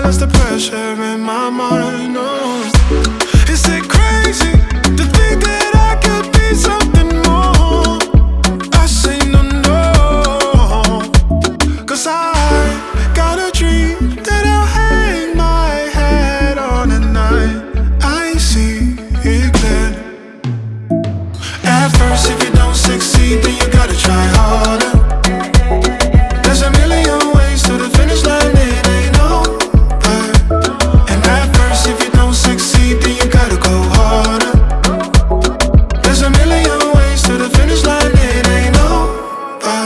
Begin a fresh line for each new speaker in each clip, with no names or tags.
balance the pressure in my mind. No. Is it crazy to think that I could be something more? I say no, no. 'Cause I got a dream that I'll hang my head on at night. I see it clear. At first, if you don't succeed, then you gotta try harder. There's a million ways to the finish line, it ain't over. And at first, if you don't succeed, then you gotta go harder. There's a million ways to the finish line, it ain't over.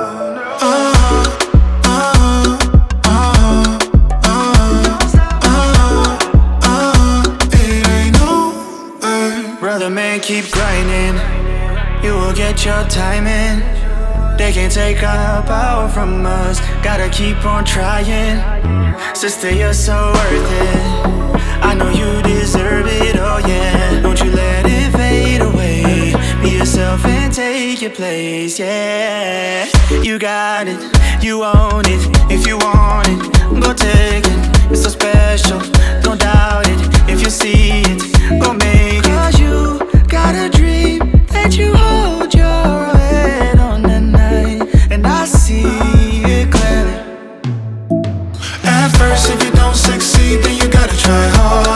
It ain't over.
Brother man, keep grinding, you will get your time in. They can't take our power from us, gotta keep on trying. Sister, you're so worth it, I know you deserve it, oh yeah. Don't you let it fade away, be yourself and take your place, yeah. You got it, you own it, if you want it, go take it. It's so special, don't doubt it, if you see it, go make it. 'Cause you got a dream that you hold your head on at night, and I see it clearly.
At first, if you don't succeed, then you gotta try harder.